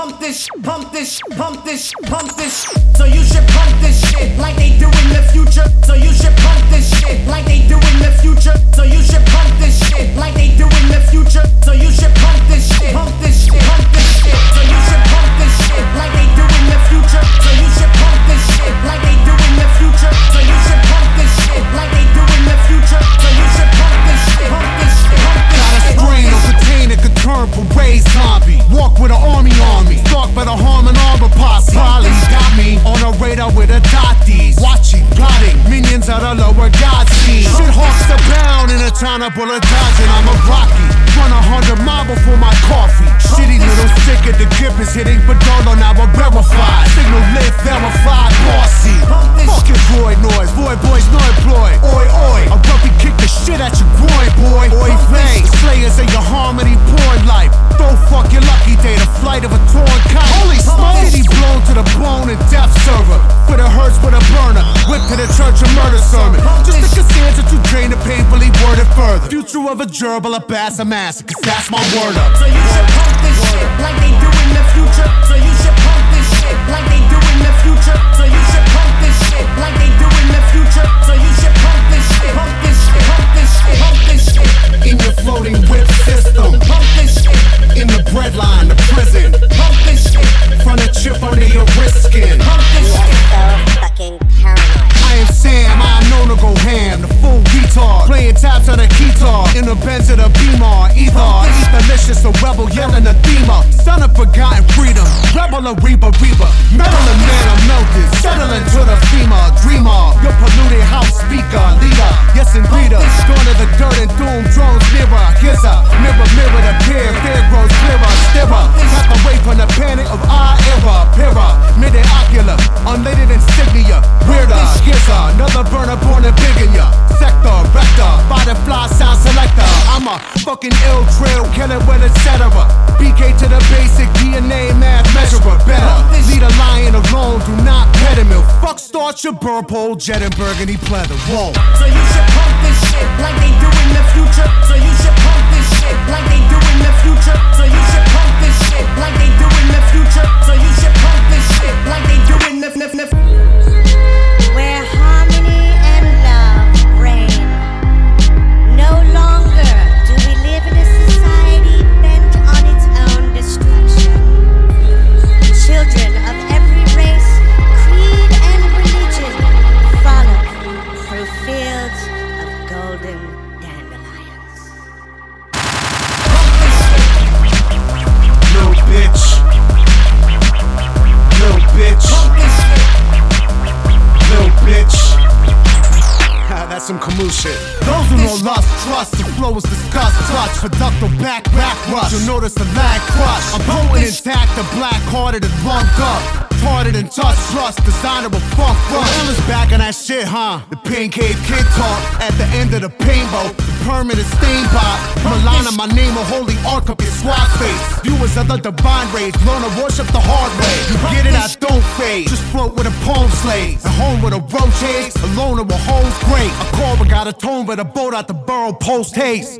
pump this, pump this, pump this, pump this. So you should pump this shit like they do in the future. So you should pump this shit like they do in the future. So you should pump this shit like they do in the future. So you should pump this shit, pump this shit, pump this shit. So you should pump this shit like they do in the future. So you should pump this shit like they do in the future. So you should pump this shit like they do in the future. So you should pump this shit, pump this shit, pump this shit. Got a strain of container could turn parade zombie. Walk with an army on me. Stalked by the harm and armor posse. Polly's got me on a radar with a dotties. Watching, plotting, minions out of lower God scheme. Shit hawks abound in a town of bullet dodging. I'm a Rocky. Run 100 miles before my coffee. Shitty little sick at the grip is hitting Badolo, now I'm verified. Signal lit, verified, bossy. Fuck your droid noise, void boys no employed. Oi, oi, I rugby kick the shit at your groin, boy. Oi, play, slayers of your harmony porn life. Don't fuck your lucky day, the flight of a torn kite. Holy smoke, city blown to the bone and death server. For the hurts with a burner, whip to the church and murder sermon. Just the Costanza to drain the painfully worded further. Future of a gerbil, a bass, a massacre, that's my word up. So you should pump this shit like they do in the future. So you should pump this shit like they do in the future. So you should pump this shit like they do in the future. So you should pump this shit, pump this shit, pump this shit, pump this shit. In your floating whip system, Pump this shit, in the breadline, the prison. pump this shit, Front a chip under your wrist skin. pump this You shit. are so fucking paranoid. I am Sam, I am known to go ham, the full retard. Playing taps on a guitar, in the Benz of the Beamer. Either eat delicious, a rebel yelling a thema. Son of forgotten freedom, rebel a reaper, metal and man, I'm melted. Settling to the FEMA, dreamer. Your polluted house speaker, leader. Yes, and leader. Going to the dirt and doom, drones nearer. Here's a mirror, mirror to peer. Fear grows clearer, stirrer. Back away from the panic of our era. Pira, mid-ocular, unlated insignia. Weirder, here's another burner born and big in ya. Sector, rector, butterfly sound selector. I'm a fucking ill trail killer, well, etc. BK to the basic DNA math measurer. Better lead a lion alone, do not pet him. Fuck start your burp hole, jet and burgundy pleather. Whoa. So you should pump this shit like they do in the future. So you should pump this shit like they do in the future. So you should pump this shit like they do in the future. So you should pump this shit like they do in the Where harmony and love reign. No longer do we live in a society bent on its own destruction. Children of every race, creed, and religion frolic through fields of golden dandelions. Little bitch. Little bitch. Little bitch. That's some Camus shit. Those who know lust, trust, the flow is disgust, clutch, productive back rush. You'll notice the lag crush. I'm potent intact, the black-hearted and lumped up. Hearted and touch, trust, desirable funk run. Hell is back on that shit, huh? The pain cave kid talk at the end of the painbow. The permanent stain bot. Milana, my name, a holy arc up your swag face. Viewers of the divine rage, learn to worship the hard way. You get it, I don't fade. Just float with a palm slave. At home with a roach haze, alone in a home's great. A cobra got a tone, but a boat out the burrow post haste.